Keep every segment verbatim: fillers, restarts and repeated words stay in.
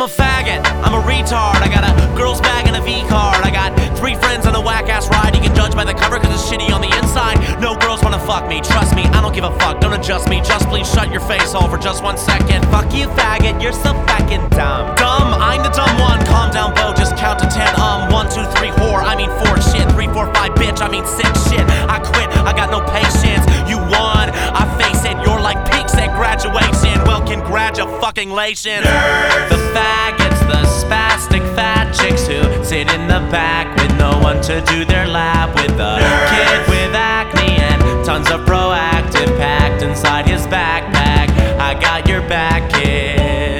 a faggot, I'm a retard. I got a girl's bag and a V-card. I got three friends on a whack-ass ride. You can judge by the cover cause it's shitty on the inside. No girls wanna fuck me, trust me, I don't give a fuck. Don't adjust me, just please shut your face hole for just one second. Fuck you faggot, you're so fucking dumb. Dumb, I'm the dumb one. Calm down, Bo, just count to ten. Um, one, two, three, whore, I mean four shit. Three, four, five, bitch, I mean six shit. I quit, I got no patience. You won, I face it, you're like pigs at graduation. Well, congratulations. The faggots, the spastic fat chicks who sit in the back with no one to do their lap. With a kid with acne and tons of Proactiv packed inside his backpack. I got your back, kid.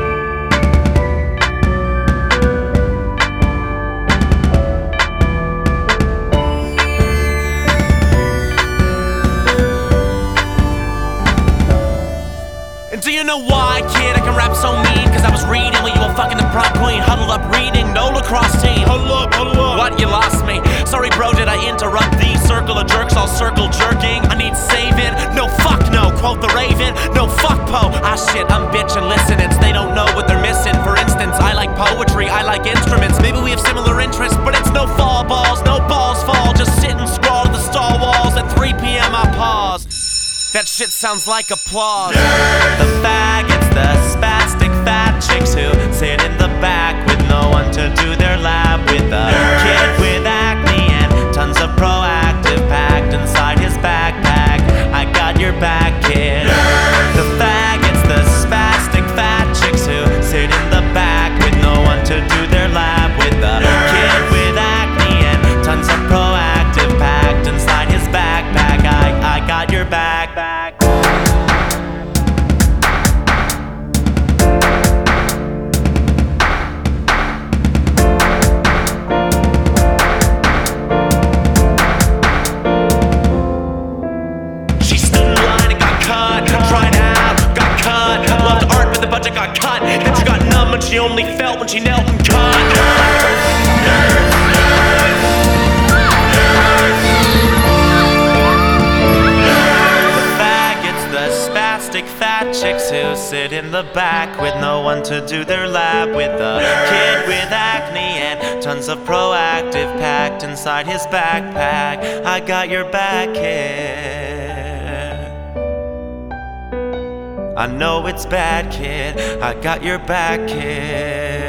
And do you know why, kid, I can rap so mean? Cause I was reading when you were fucking the prom queen. Huddled up reading, no lacrosse team. Huddle up, huddle up. What, you lost me? Sorry bro, did I interrupt the circle of jerks all circle jerking? I need saving, no fuck no, quote the Raven. No fuck po, ah shit, I'm bitchin', listen, it's they don't know what they're missing. For instance, I like poetry, I like instruments. Maybe we have similar interests, but it's no fall balls, no balls fall. Just sit and scrawl at the stall walls. At three p m I pause. That shit sounds like applause. The faggots, the spastic fat chicks who sit in the back with no one to do their lap. With a kid with acne and tons of Proactiv packed inside his backpack. I got your back, kid. The faggots, the spastic fat chicks who sit in the back with no one to do their lap. With a kid with acne and tons of Proactiv packed inside his backpack. I, I got your back. Budget got cut, then she got numb and she only felt when she knelt and cut. The faggots, the spastic fat chicks who sit in the back with no one to do their lap. With a kid with acne and tons of Proactiv packed inside his backpack. I got your back, kid. I know it's bad, kid. I got your back, kid.